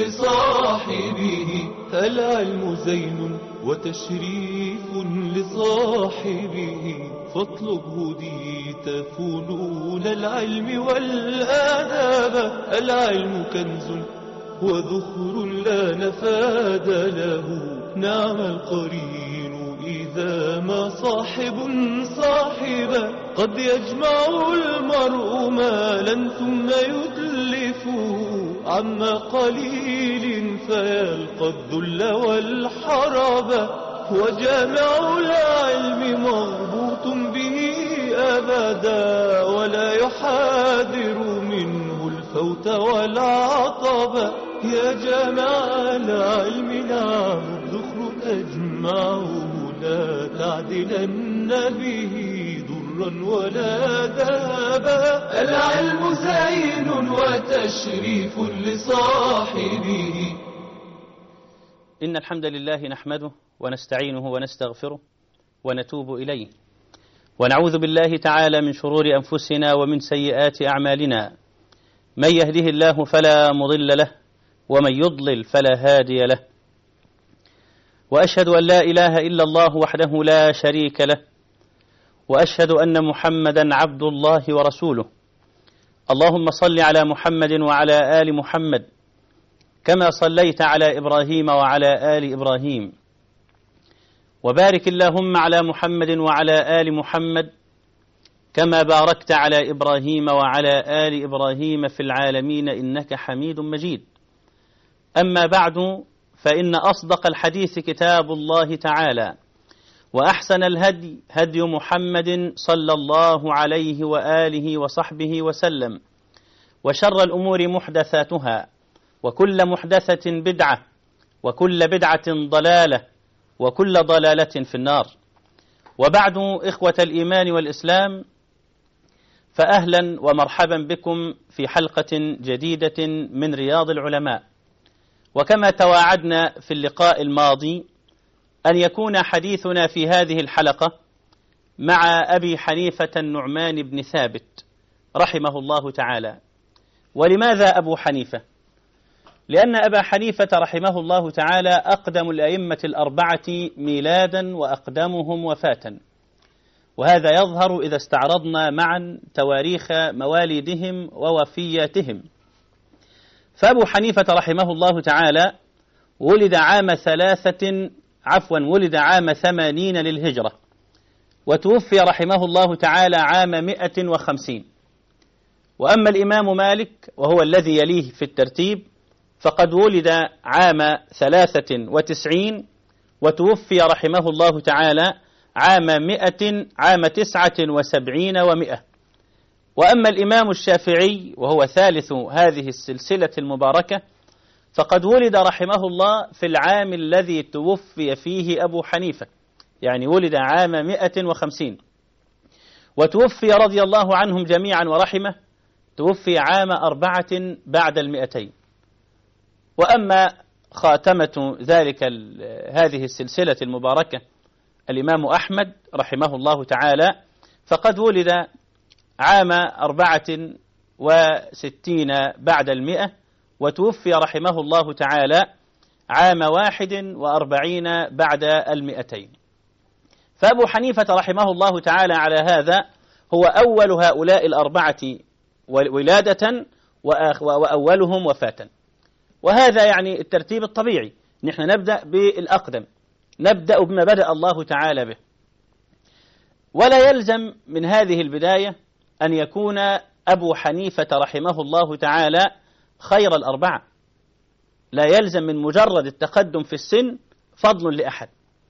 لصاحبه. العلم زين وتشريف لصاحبه، فاطلب هديت فنون العلم والآداب. العلم كنز وذخر لا نفاد له، نعم القرين إذا ما صاحب صاحبا. قد يجمع المرء مالا ثم يتلفه عما قليل فيلقى الذل والحرب. وجامع العلم مربوط به أبدا، ولا يحاذر منه الفوت والعطب. يا جامع العلم نعم الذخر أجمعه، لا تعدلن به ضرا ولا ذهبا. العلم زين وتشريف لصاحبه. إن الحمد لله نحمده ونستعينه ونستغفره ونتوب إليه، ونعوذ بالله تعالى من شرور أنفسنا ومن سيئات أعمالنا. من يهده الله فلا مضل له، ومن يضلل فلا هادي له. وأشهد أن لا إله إلا الله وحده لا شريك له، وأشهد أن محمدا عبد الله ورسوله. اللهم صل على محمد وعلى آل محمد كما صليت على إبراهيم وعلى آل إبراهيم، وبارك اللهم على محمد وعلى آل محمد كما باركت على إبراهيم وعلى آل إبراهيم في العالمين إنك حميد مجيد. أما بعد، فإن أصدق الحديث كتاب الله تعالى، وأحسن الهدي هدي محمد صلى الله عليه وآله وصحبه وسلم، وشر الأمور محدثاتها، وكل محدثة بدعة، وكل بدعة ضلالة، وكل ضلالة في النار. وبعد، إخوة الإيمان والإسلام، فأهلا ومرحبا بكم في حلقة جديدة من رياض العلماء. وكما تواعدنا في اللقاء الماضي أن يكون حديثنا في هذه الحلقة مع أبي حنيفة النعمان بن ثابت رحمه الله تعالى. ولماذا أبو حنيفة؟ لأن أبا حنيفة رحمه الله تعالى أقدم الأئمة الأربعة ميلادا وأقدمهم وفاة، وهذا يظهر إذا استعرضنا معا تواريخ مواليدهم ووفياتهم. فأبو حنيفة رحمه الله تعالى ولد عام 80 للهجرة، وتوفي رحمه الله تعالى عام 150. وأما الإمام مالك وهو الذي يليه في الترتيب فقد ولد عام 93 وتوفي رحمه الله تعالى عام 79 و100. وأما الإمام الشافعي وهو ثالث هذه السلسلة المباركة فقد ولد رحمه الله في العام الذي توفي فيه أبو حنيفة، يعني ولد عام 150. وتوفي رضي الله عنهم جميعا ورحمه، توفي عام 4 بعد 200. وأما خاتمة هذه السلسلة المباركة الإمام أحمد رحمه الله تعالى فقد ولد عام 64 بعد 100، وتوفي رحمه الله تعالى عام 41 بعد 200. فأبو حنيفة رحمه الله تعالى على هذا هو أول هؤلاء الأربعة ولادة وأولهم وفاة. وهذا يعني الترتيب الطبيعي، نحن نبدأ بالأقدم، نبدأ بما بدأ الله تعالى به. ولا يلزم من هذه البداية أن يكون أبو حنيفة رحمه الله تعالى خير الأربعة، لا يلزم من مجرد التقدم في السن فضل لأحد،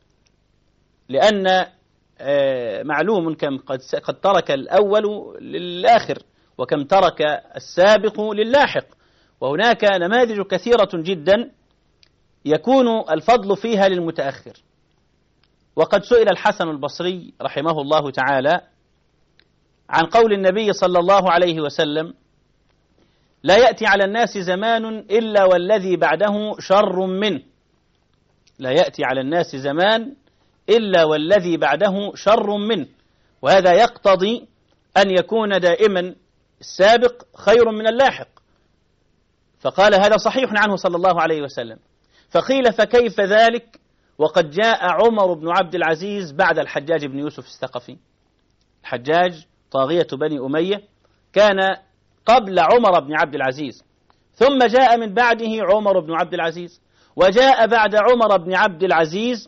لأن معلوم كم قد ترك الأول للآخر، وكم ترك السابق للاحق. وهناك نماذج كثيرة جدا يكون الفضل فيها للمتأخر. وقد سئل الحسن البصري رحمه الله تعالى عن قول النبي صلى الله عليه وسلم: لا يأتي على الناس زمان إلا والذي بعده شر منه. لا يأتي على الناس زمان إلا والذي بعده شر منه. وهذا يقتضي أن يكون دائما السابق خير من اللاحق. فقال هذا صحيح عنه صلى الله عليه وسلم. فقيل فكيف ذلك وقد جاء عمر بن عبد العزيز بعد الحجاج بن يوسف الثقفي؟ الحجاج طاغية بني أمية كان قبل عمر بن عبد العزيز، ثم جاء من بعده عمر بن عبد العزيز، وجاء بعد عمر بن عبد العزيز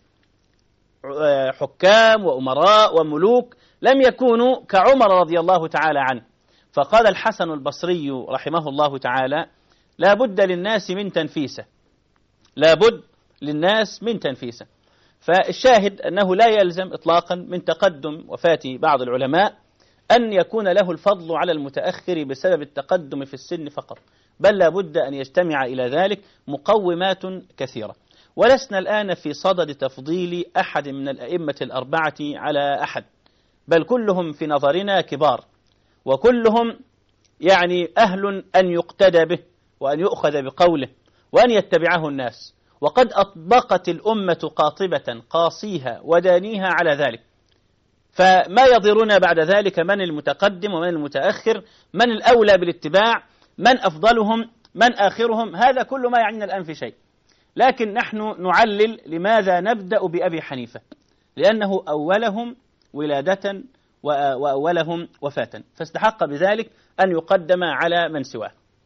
حكام وأمراء وملوك لم يكونوا كعمر رضي الله تعالى عنه. فقال الحسن البصري رحمه الله تعالى لا بد للناس من تنفيسه، لا بد للناس من تنفيسه. فالشاهد أنه لا يلزم إطلاقا من تقدم وفاة بعض العلماء أن يكون له الفضل على المتأخر بسبب التقدم في السن فقط، بل لا بد أن يجتمع إلى ذلك مقومات كثيرة. ولسنا الآن في صدد تفضيل أحد من الأئمة الأربعة على أحد، بل كلهم في نظرنا كبار، وكلهم يعني أهل أن يقتدى به وأن يؤخذ بقوله وأن يتبعه الناس، وقد أطبقت الأمة قاطبة قاصيها ودانيها على ذلك. فما يضرنا بعد ذلك من المتقدم ومن المتأخر، من الأولى بالاتباع، من أفضلهم، من آخرهم، هذا كل ما يعنينا الآن في شيء. لكن نحن نعلل لماذا نبدأ بأبي حنيفة، لأنه أولهم ولادة وأولهم وفاة، فاستحق بذلك أن يقدم على من سواه.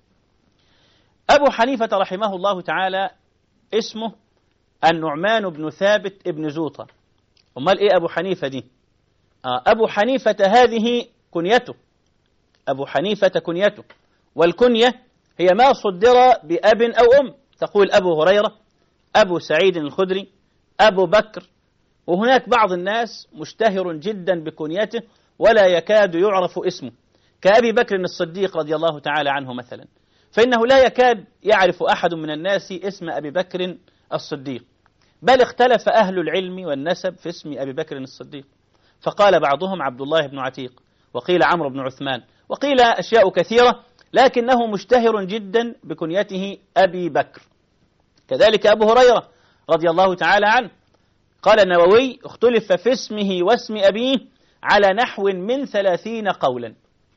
أبو حنيفة رحمه الله تعالى اسمه النعمان بن ثابت ابن زوطة. أمال إيه أبو حنيفة دي؟ أبو حنيفة هذه كنيته، أبو حنيفة كنيته، والكنية هي ما صدر بأب أو أم، تقول أبو هريرة، أبو سعيد الخدري، أبو بكر. وهناك بعض الناس مشتهر جدا بكنيته ولا يكاد يعرف اسمه، كأبي بكر الصديق رضي الله تعالى عنه مثلا، فإنه لا يكاد يعرف أحد من الناس اسم أبي بكر الصديق، بل اختلف أهل العلم والنسب في اسم أبي بكر الصديق، فقال بعضهم عبد الله بن عتيق، وقيل عمرو بن عثمان، وقيل أشياء كثيرة، لكنه مشتهر جدا بكنيته أبي بكر. كذلك أبو هريرة رضي الله تعالى عنه، قال النووي اختلف في اسمه واسم أبيه على نحو من 30 قولا،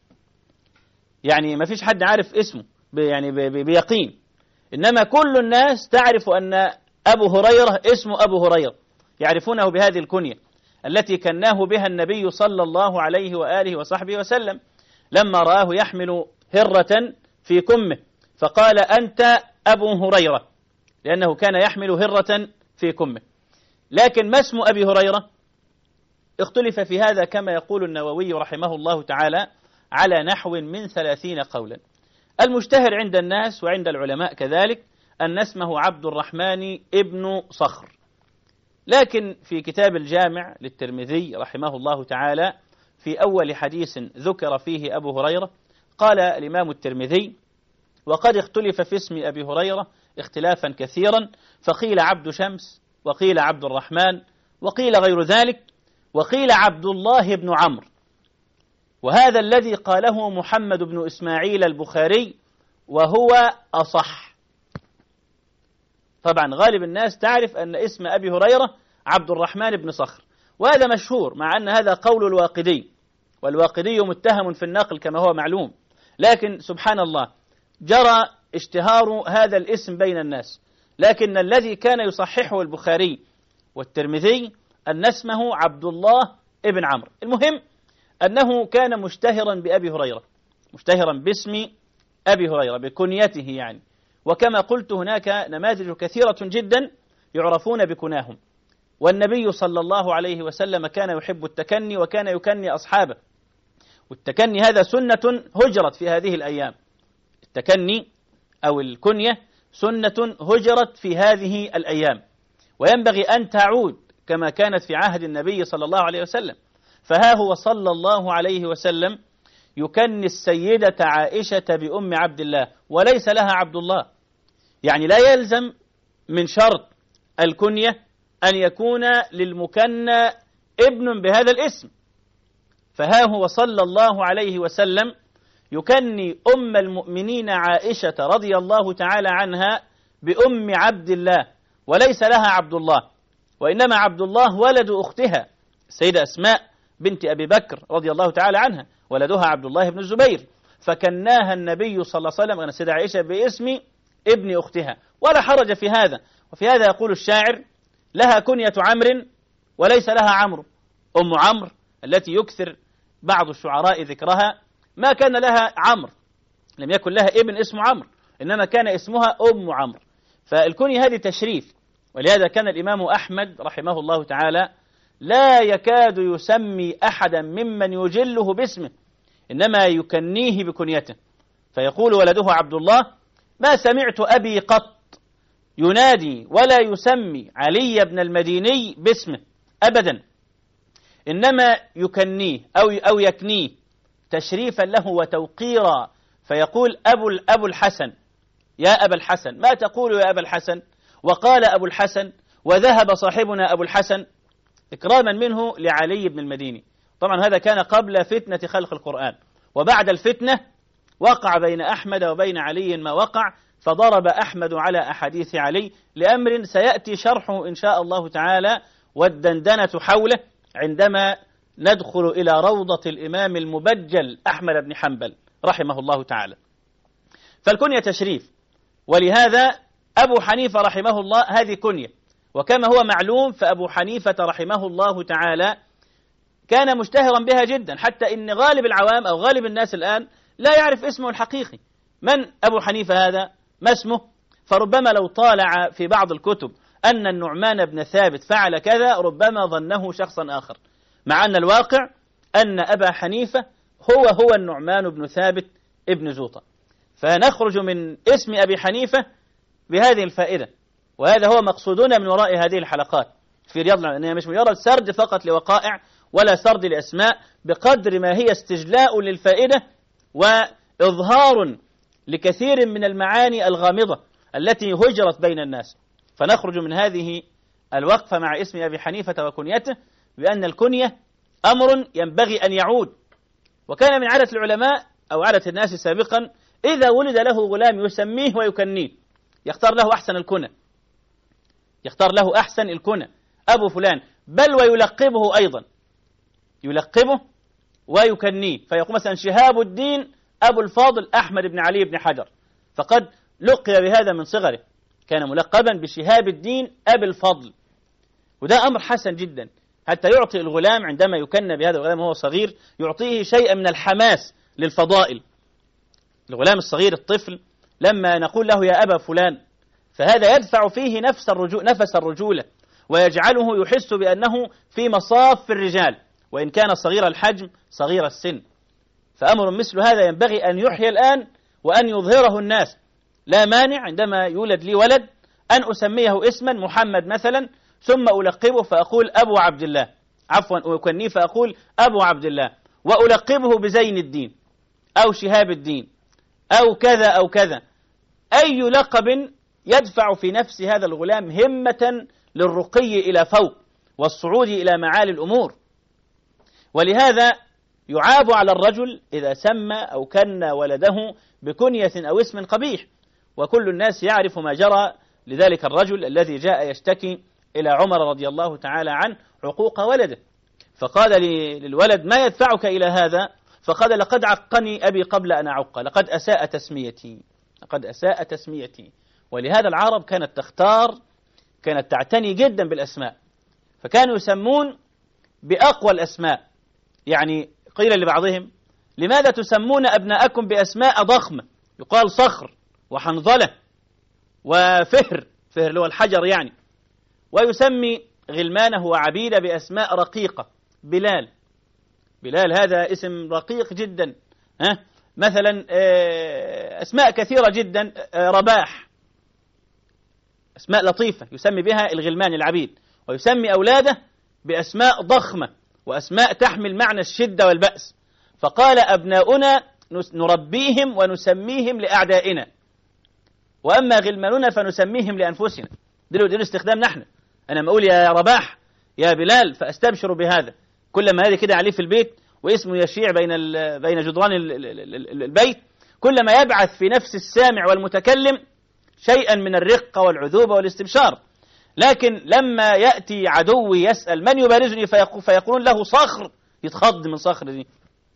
يعني ما فيش حد عارف اسمه بيقين، إنما كل الناس تعرف أن أبو هريرة اسمه أبو هريرة، يعرفونه بهذه الكنية التي كناه بها النبي صلى الله عليه وآله وصحبه وسلم لما رآه يحمل هرة في كمه فقال أنت أبو هريرة، لأنه كان يحمل هرة في كمه. لكن ما اسم أبي هريرة؟ اختلف في هذا كما يقول النووي رحمه الله تعالى على نحو من 30 قولا. المشتهر عند الناس وعند العلماء كذلك أن اسمه عبد الرحمن ابن صخر، لكن في كتاب الجامع للترمذي رحمه الله تعالى في أول حديث ذكر فيه أبو هريرة قال الإمام الترمذي وقد اختلف في اسم أبي هريرة اختلافا كثيرا، فقيل عبد شمس، وقيل عبد الرحمن، وقيل غير ذلك، وقيل عبد الله بن عمرو، وهذا الذي قاله محمد بن إسماعيل البخاري وهو أصح. طبعا غالب الناس تعرف أن اسم أبي هريرة عبد الرحمن بن صخر، وهذا مشهور، مع أن هذا قول الواقدي، والواقدي متهم في النقل كما هو معلوم، لكن سبحان الله جرى اشتهار هذا الاسم بين الناس، لكن الذي كان يصححه البخاري والترمذي أن اسمه عبد الله ابن عمرو. المهم أنه كان مشتهرا بأبي هريرة، مشتهرا باسم أبي هريرة بكنيته يعني، وكما قلت هناك نماذج كثيرة جدا يعرفون بكناهم، والنبي صلى الله عليه وسلم كان يحب التكني وكان يكني أصحابه، والتكني هذا سنة هجرت في هذه الأيام، التكني أو الكنية سنة هجرت في هذه الأيام، وينبغي أن تعود كما كانت في عهد النبي صلى الله عليه وسلم. فها هو صلى الله عليه وسلم يكني السيدة عائشة بأم عبد الله وليس لها عبد الله، يعني لا يلزم من شرط الكنية أن يكون للمكنى ابن بهذا الاسم. فها هو صلى الله عليه وسلم يكني أم المؤمنين عائشة رضي الله تعالى عنها بأم عبد الله وليس لها عبد الله، وإنما عبد الله ولد أختها السيدة أسماء بنت أبي بكر رضي الله تعالى عنها، ولدها عبد الله بن الزبير، فكناها النبي صلى الله عليه وسلم السيدة عائشة باسم ابن أختها، ولا حرج في هذا. وفي هذا يقول الشاعر: لها كنية عمرو وليس لها عمرو. أم عمرو التي يكثر بعض الشعراء ذكرها ما كان لها عمرو، لم يكن لها ابن اسمه عمرو، إنما كان اسمها أم عمرو. فالكنية هذه تشريف، ولهذا كان الإمام أحمد رحمه الله تعالى لا يكاد يسمي أحدا ممن يجله باسمه، إنما يكنيه بكنيته. فيقول ولده عبد الله: ما سمعت أبي قط ينادي ولا يسمي علي بن المديني باسمه أبدا، إنما يكنيه أو يكنيه تشريفا له وتوقيرا. فيقول أبو الحسن، يا أبا الحسن، ما تقول يا أبا الحسن؟ وقال أبو الحسن، وذهب صاحبنا أبو الحسن، إكراما منه لعلي بن المديني. طبعا هذا كان قبل فتنة خلق القرآن، وبعد الفتنة وقع بين أحمد وبين علي ما وقع، فضرب أحمد على أحاديث علي لأمر سيأتي شرحه إن شاء الله تعالى والدندنة حوله عندما ندخل إلى روضة الإمام المبجل أحمد بن حنبل رحمه الله تعالى. فالكنية تشريف، ولهذا أبو حنيفة رحمه الله هذه كنية. وكما هو معلوم فأبو حنيفة رحمه الله تعالى كان مشتهرا بها جدا، حتى إن غالب العوام أو غالب الناس الآن لا يعرف اسمه الحقيقي. من أبو حنيفة هذا؟ ما اسمه؟ فربما لو طالع في بعض الكتب أن النعمان بن ثابت فعل كذا ربما ظنه شخصا آخر، مع أن الواقع أن أبا حنيفة هو النعمان بن ثابت ابن زوطة. فنخرج من اسم أبي حنيفة بهذه الفائدة، وهذا هو مقصودنا من وراء هذه الحلقات في رياض العلماء، أنها مش مجرد سرد فقط لوقائع ولا سرد لأسماء، بقدر ما هي استجلاء للفائدة وإظهار لكثير من المعاني الغامضة التي هجرت بين الناس. فنخرج من هذه الوقفة مع اسم أبي حنيفة وكنيته بأن الكنية أمر ينبغي أن يعود. وكان من عادة العلماء أو عادة الناس سابقا إذا ولد له غلام يسميه ويكنيه، يختار له أحسن الكنى، يختار له أحسن الكنى، أبو فلان، بل ويلقبه أيضا، يلقبه ويكنيه. فيقول مثلا شهاب الدين أبو الفاضل أحمد بن علي بن حجر، فقد لقي بهذا من صغره، كان ملقبا بشهاب الدين أبي الفضل. وده أمر حسن جدا، حتى يعطي الغلام عندما يكنى بهذا الغلام وهو صغير يعطيه شيئا من الحماس للفضائل. الغلام الصغير الطفل لما نقول له يا أبا فلان، فهذا يدفع فيه نفس الرجولة، ويجعله يحس بأنه في مصاف الرجال، وإن كان صغير الحجم صغير السن. فأمر مثل هذا ينبغي أن يحيى الآن وأن يظهره الناس. لا مانع عندما يولد لي ولد أن أسميه اسما محمد مثلا، ثم ألقبه فأقول أبو عبد الله، عفوا أكنيه فأقول أبو عبد الله، وألقبه بزين الدين أو شهاب الدين أو كذا أو كذا. أي لقب يدفع في نفس هذا الغلام همة للرقي إلى فوق والصعود إلى معالي الأمور. ولهذا يعاب على الرجل إذا سمى أو كنى ولده بكنية أو اسم قبيح، وكل الناس يعرف ما جرى لذلك الرجل الذي جاء يشتكي إلى عمر رضي الله تعالى عنه عقوق ولده، فقال للولد ما يدفعك إلى هذا؟ فقال لقد عقني أبي قبل أن أعق، لقد أساء تسميتي. ولهذا العرب كانت تعتني جدا بالأسماء، فكانوا يسمون بأقوى الأسماء. يعني قيل لبعضهم لماذا تسمون أبناءكم بأسماء ضخمة؟ يقال صخر وحنظلة وفهر اللي هو الحجر يعني. ويسمي غلمانه وعبيده بأسماء رقيقة، بلال هذا اسم رقيق جدا، مثلا أسماء كثيرة جدا، رباح، أسماء لطيفة يسمي بها الغلمان العبيد. ويسمي أولاده بأسماء ضخمة وأسماء تحمل معنى الشدة والبأس. فقال أبناؤنا نربيهم ونسميهم لأعدائنا، وأما غلماننا فنسميهم لأنفسنا. دلو استخدام نحن، أنا ما أقول يا رباح يا بلال فأستبشر بهذا، كلما هذا كده عليه في البيت واسمه يشيع بين جدران البيت، كلما يبعث في نفس السامع والمتكلم شيئا من الرقة والعذوبة والاستبشار. لكن لما يأتي عدوي يسأل من يبارزني فيقولون له صخر، يتخض من صخر دي،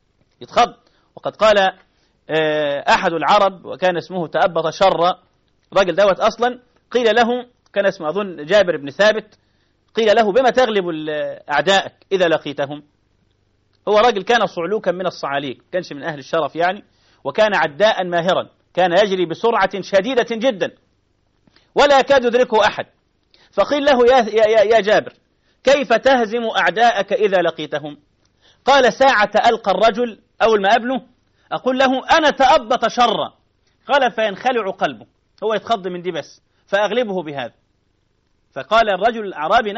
يتخض. وقد قال أحد العرب وكان اسمه تأبط شر الراجل دوت أصلا قيل له، كان اسمه أظن جابر بن ثابت، قيل له بما تغلب أعدائك إذا لقيتهم؟ هو راجل كان صعلوكا من الصعاليك، كانش من أهل الشرف يعني، وكان عداء ماهرا، كان يجري بسرعة شديدة جدا ولا يكاد يدركه أحد. فقيل له يا جابر كيف تهزم أعداءك إذا لقيتهم؟ قال ساعة ألقى الرجل أول ما أقابله أقول له أنا تأبط شرا، قال فينخلع قلبه، هو يتخض من دي بس فأغلبه بهذا. فقال الرجل الأعرابي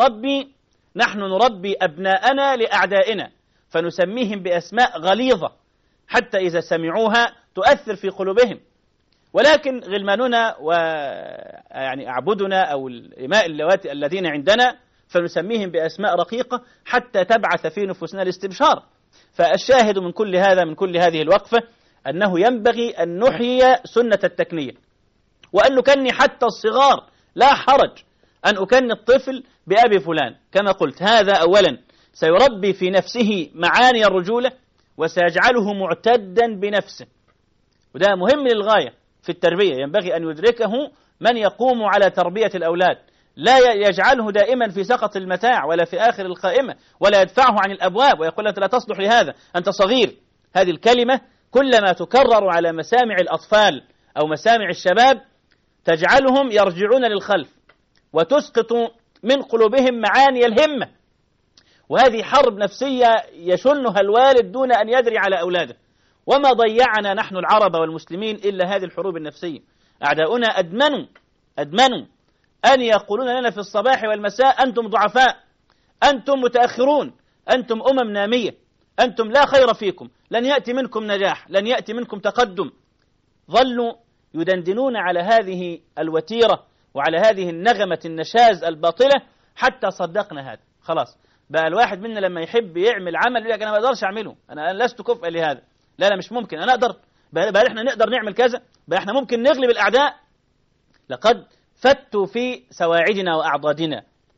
نحن نربي أبناءنا لأعدائنا فنسميهم بأسماء غليظة حتى إذا سمعوها تؤثر في قلوبهم، ولكن غلماننا ويعني أعبدنا أو الإماء اللواتي الذين عندنا فنسميهم بأسماء رقيقة حتى تبعث في نفوسنا الاستبشار. فالشاهد من كل هذا، من كل هذه الوقفة، أنه ينبغي أن نحيي سنة التكنية، وأن نكني حتى الصغار، لا حرج أن أكني الطفل بأبي فلان. كما قلت هذا أولا سيربي في نفسه معاني الرجولة وسيجعله معتدا بنفسه، وده مهم للغاية في التربية، ينبغي أن يدركه من يقوم على تربية الأولاد، لا يجعله دائما في سقط المتاع ولا في آخر القائمة ولا يدفعه عن الأبواب ويقول أنت لا تصلح لهذا، أنت صغير. هذه الكلمة كلما تكرر على مسامع الأطفال أو مسامع الشباب تجعلهم يرجعون للخلف وتسقط من قلوبهم معاني الهمة، وهذه حرب نفسية يشنها الوالد دون أن يدري على أولاده. وما ضيعنا نحن العرب والمسلمين إلا هذه الحروب النفسية. أعداؤنا أدمنوا أن يقولون لنا في الصباح والمساء أنتم ضعفاء، أنتم متأخرون، أنتم نامية، أنتم لا خير فيكم، لن يأتي منكم نجاح، لن يأتي منكم تقدم. ظلوا يدندنون على هذه الوتيرة وعلى هذه النغمة النشاز الباطلة حتى صدقنا هذا. خلاص بقى الواحد منا لما يحب يعمل عمل يقول لك أنا ما أقدرش أعمله، أنا لست كفء لهذا، لا مش ممكن، أنا أقدر، بقى إحنا نقدر نعمل كذا، بقى إحنا ممكن نغلب الأعداء. لقد فتوا في سواعدنا وأعضادنا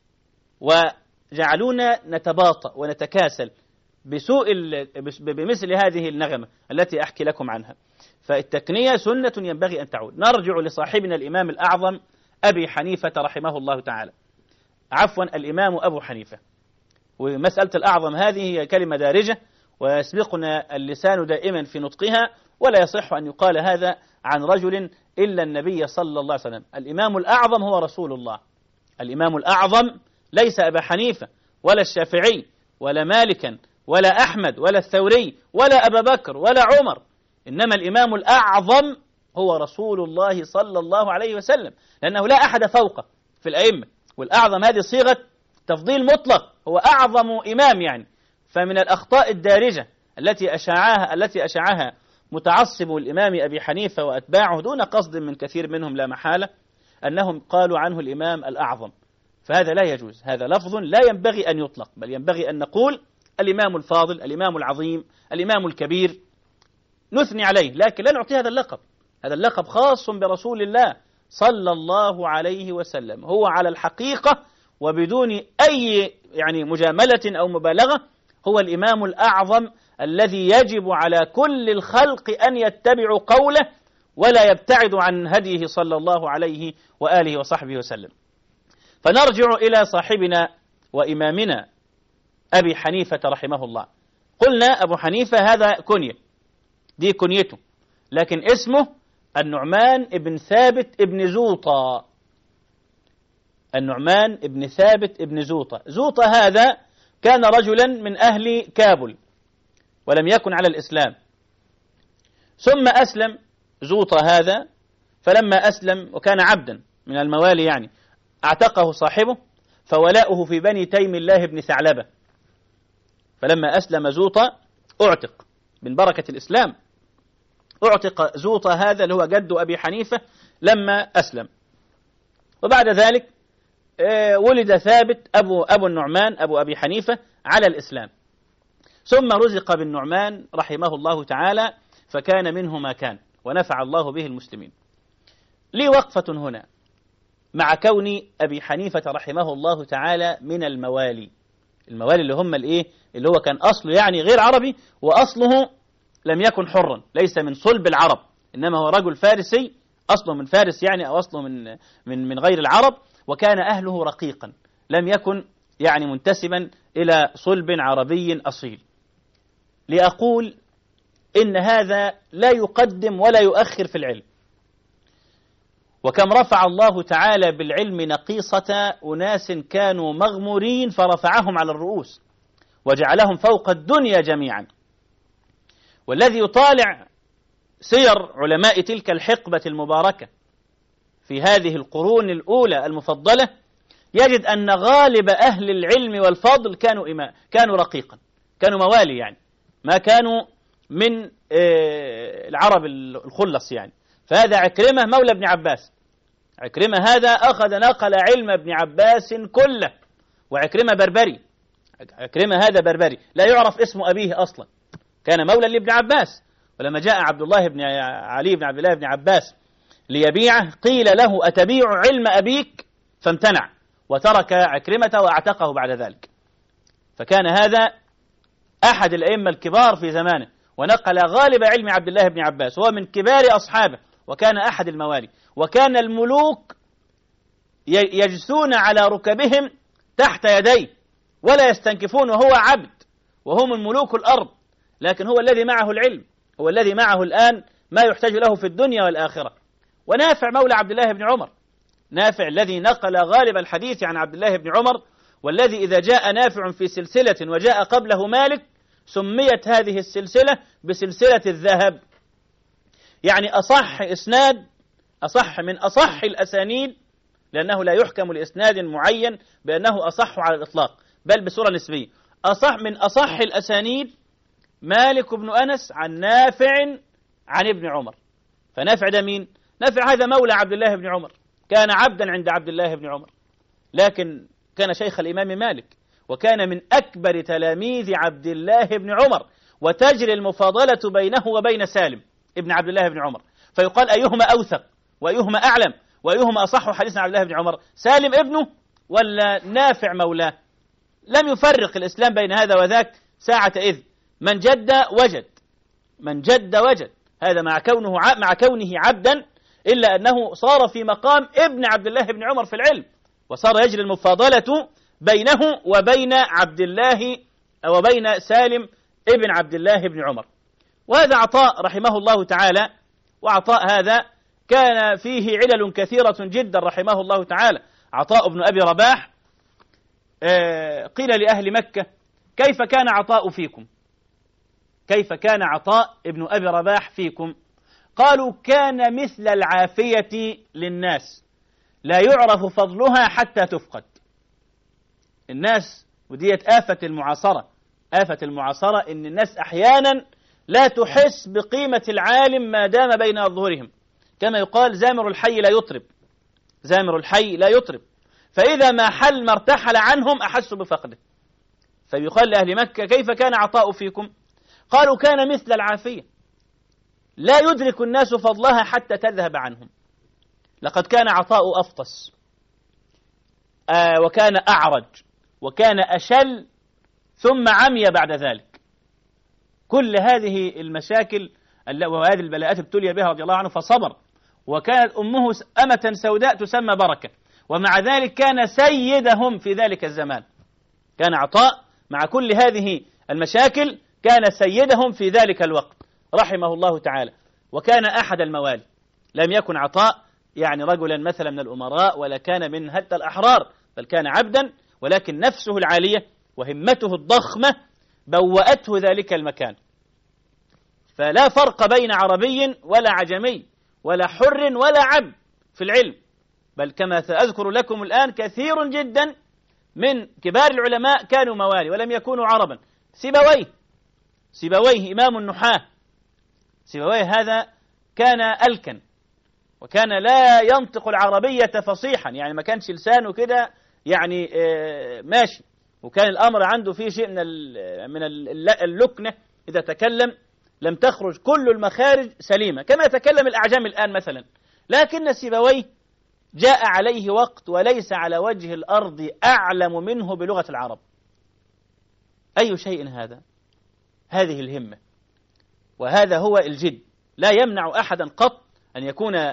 وجعلونا نتباطأ ونتكاسل بمثل هذه النغمة التي أحكي لكم عنها. فالتكنية سنة ينبغي أن تعود. نرجع لصاحبنا الإمام الأعظم أبي حنيفة رحمه الله تعالى، عفوا الإمام أبو حنيفة. ومسألة الأعظم هذه هي كلمة دارجة ويسبقنا اللسان دائما في نطقها، ولا يصح أن يقال هذا عن رجل إلا النبي صلى الله عليه وسلم. الإمام الأعظم هو رسول الله. الإمام الأعظم ليس أبا حنيفة ولا الشافعي ولا مالكا ولا أحمد ولا الثوري ولا أبا بكر ولا عمر، إنما الإمام الأعظم هو رسول الله صلى الله عليه وسلم، لأنه لا أحد فوقه في الأئمة، والأعظم هذه صيغة تفضيل مطلق، هو أعظم إمام يعني. فمن الأخطاء الدارجة التي أشاعها متعصب الإمام أبي حنيفة وأتباعه دون قصد من كثير منهم لا محالة، أنهم قالوا عنه الإمام الأعظم، فهذا لا يجوز، هذا لفظ لا ينبغي أن يطلق، بل ينبغي أن نقول الإمام الفاضل، الإمام العظيم، الإمام الكبير، نثني عليه، لكن لا نعطي هذا اللقب. هذا اللقب خاص برسول الله صلى الله عليه وسلم، هو على الحقيقة وبدون أي يعني مجاملة أو مبالغة هو الإمام الأعظم الذي يجب على كل الخلق أن يتبعوا قوله ولا يبتعد عن هديه صلى الله عليه وآله وصحبه وسلم. فنرجع إلى صاحبنا وإمامنا أبي حنيفة رحمه الله. قلنا أبو حنيفة هذا كنية، دي كنيته، لكن اسمه النعمان ابن ثابت ابن زوطة. النعمان ابن ثابت ابن زوطة. زوطة هذا كان رجلا من أهل كابل ولم يكن على الإسلام، ثم أسلم زوطة هذا، فلما أسلم وكان عبدا من الموالي يعني اعتقه صاحبه فولاؤه في بني تيم الله بن ثعلبة، فلما أسلم زوطة أعتق من بركة الإسلام، أعتق زوطة هذا اللي هو جد أبي حنيفة لما أسلم. وبعد ذلك ولد ثابت أبو النعمان أبو أبي حنيفة على الإسلام، ثم رزق بالنعمان رحمه الله تعالى فكان منه ما كان ونفع الله به المسلمين. لي وقفة هنا مع كون أبي حنيفة رحمه الله تعالى من الموالي اللي هم اللي هو كان أصله يعني غير عربي، وأصله لم يكن حرا، ليس من صلب العرب، إنما هو رجل فارسي أصله من فارس يعني، أو أصله من غير العرب، وكان أهله رقيقا، لم يكن يعني منتسبا إلى صلب عربي أصيل. لأقول إن هذا لا يقدم ولا يؤخر في العلم. وكم رفع الله تعالى بالعلم نقيصة أناس كانوا مغمورين فرفعهم على الرؤوس وجعلهم فوق الدنيا جميعا. والذي يطالع سير علماء تلك الحقبة المباركة في هذه القرون الأولى المفضلة يجد أن غالب أهل العلم والفضل كانوا رقيقا، كانوا موالي يعني، ما كانوا من العرب الخلص يعني. فهذا عكرمة مولى ابن عباس، عكرمة هذا نقل علم ابن عباس كله، وعكرمة بربري، عكرمة هذا بربري لا يعرف اسم أبيه أصلا، كان مولى لابن عباس. ولما جاء عبد الله بن علي بن عبد الله بن عباس ليبيعه قيل له أتبيع علم أبيك؟ فامتنع وترك عكرمة وأعتقه بعد ذلك. فكان هذا أحد الأئمة الكبار في زمانه، ونقل غالب علم عبد الله بن عباس، وهو من كبار أصحابه، وكان أحد الموالي. وكان الملوك يجثون على ركبهم تحت يديه ولا يستنكفون، وهو عبد، وهم الملوك الأرض، لكن هو الذي معه العلم، هو الذي معه الآن ما يحتاج له في الدنيا والآخرة. ونافع مولى عبد الله بن عمر، نافع الذي نقل غالب الحديث عن عبد الله بن عمر، والذي إذا جاء نافع في سلسلة وجاء قبله مالك سميت هذه السلسلة بسلسلة الذهب، يعني أصح إسناد، أصح من أصح الأسانيد، لأنه لا يحكم لإسناد معين بأنه أصح على الإطلاق، بل بصورة نسبية. أصح من أصح الأسانيد مالك بن أنس عن نافع عن ابن عمر. فنافع ده مين؟ نافع هذا مولى عبد الله بن عمر، كان عبدا عند عبد الله بن عمر، لكن كان شيخ الإمام مالك، وكان من أكبر تلاميذ عبد الله بن عمر، وتجري المفاضلة بينه وبين سالم ابن عبد الله بن عمر، فيقال أيهما أوثق وأيهما أعلم وأيهما أصح حديث عن عبد الله بن عمر، سالم ابنه ولا نافع مولاه؟ لم يفرق الإسلام بين هذا وذاك ساعة إذ، من جد وجد، من جد وجد، هذا مع كونه عبدا، إلا أنه صار في مقام ابن عبد الله بن عمر في العلم، وصار يجري المفاضلة بينه وبين عبد الله وبين سالم ابن عبد الله بن عمر. وهذا عطاء رحمه الله تعالى، وعطاء هذا كان فيه علل كثيرة جدا رحمه الله تعالى. عطاء بن أبي رباح قيل لأهل مكة كيف كان عطاء فيكم؟ كيف كان عطاء ابن أبي رباح فيكم؟ قالوا كان مثل العافية للناس لا يعرف فضلها حتى تفقد. الناس، وديت آفة المعاصرة، آفة المعاصرة إن الناس أحيانا لا تحس بقيمة العالم ما دام بين أظهرهم، كما يقال زامر الحي لا يطرب، زامر الحي لا يطرب، فإذا ما حل ما ارتحل عنهم أحسوا بفقده. فيقال لأهل مكة كيف كان عطاء فيكم؟ قالوا كان مثل العافية لا يدرك الناس فضلها حتى تذهب عنهم. لقد كان عطاء أفطس، وكان أعرج، وكان أشل، ثم عمي بعد ذلك. كل هذه المشاكل وهذه البلاءات ابتلي بها رضي الله عنه فصبر، وكانت أمه أمة سوداء تسمى بركة، ومع ذلك كان سيدهم في ذلك الزمان. كان عطاء مع كل هذه المشاكل كان سيدهم في ذلك الوقت رحمه الله تعالى، وكان أحد الموالي. لم يكن عطاء يعني رجلا مثلا من الأمراء ولا كان من حتى الأحرار، بل كان عبدا، ولكن نفسه العالية وهمته الضخمة بوأته ذلك المكان. فلا فرق بين عربي ولا عجمي ولا حر ولا عبد في العلم، بل كما سأذكر لكم الآن كثير جدا من كبار العلماء كانوا موالي ولم يكونوا عربا. سيبويه إمام النحاة، سيبويه هذا كان ألكن، وكان لا ينطق العربية فصيحا، يعني ما كانش لسانه كده يعني ماشي، وكان الأمر عنده فيه شيء من اللكنة، إذا تكلم لم تخرج كل المخارج سليمة كما يتكلم الأعجام الآن مثلا. لكن سيبويه جاء عليه وقت وليس على وجه الأرض أعلم منه بلغة العرب. أي شيء هذا؟ هذه الهمة، وهذا هو الجد. لا يمنع أحدا قط أن يكون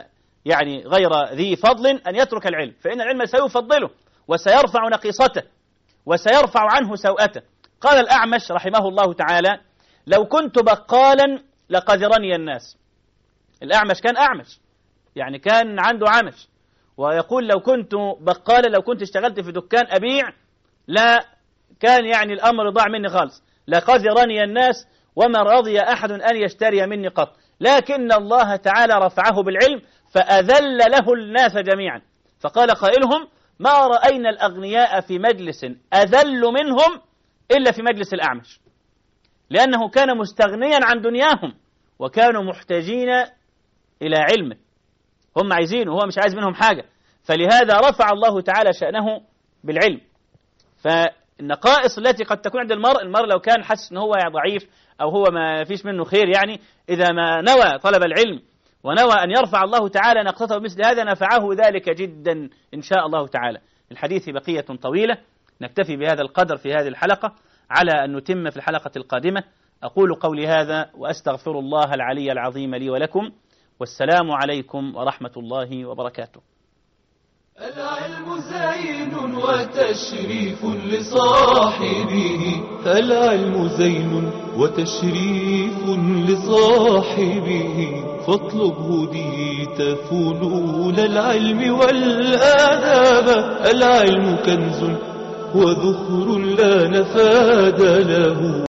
يعني غير ذي فضل أن يترك العلم، فإن العلم سيفضله وسيرفع نقيصته وسيرفع عنه سوءته. قال الأعمش رحمه الله تعالى: لو كنت بقالا لقذرني الناس. الأعمش كان أعمش، يعني كان عنده عمش، ويقول: لو كنت بقالا، لو كنت اشتغلت في دكان أبيع، لا كان يعني الأمر ضاع مني خالص، لقذرني الناس وما رضي أحد أن يشتري مني قط. لكن الله تعالى رفعه بالعلم فأذل له الناس جميعا. فقال قائلهم: ما رأينا الأغنياء في مجلس أذل منهم إلا في مجلس الأعمش، لأنه كان مستغنيا عن دنياهم وكانوا محتاجين إلى علمه، هم عايزينه وهو مش عايز منهم حاجة، فلهذا رفع الله تعالى شأنه بالعلم. فالنقائص التي قد تكون عند المرء لو كان حس أنه هو ضعيف أو هو ما فيش منه خير، يعني إذا ما نوى طلب العلم ونوى أن يرفع الله تعالى نقطته بمثل هذا نفعه ذلك جدا إن شاء الله تعالى. الحديث بقية طويلة، نكتفي بهذا القدر في هذه الحلقة على أن نتم في الحلقة القادمة. أقول قولي هذا وأستغفر الله العلي العظيم لي ولكم، والسلام عليكم ورحمة الله وبركاته. العلم زين وتشريف لصاحبه، العلم زين وتشريف لصاحبه، فاطلب هديت فنون العلم والآداب، العلم كنز وذخر لا نفاد له.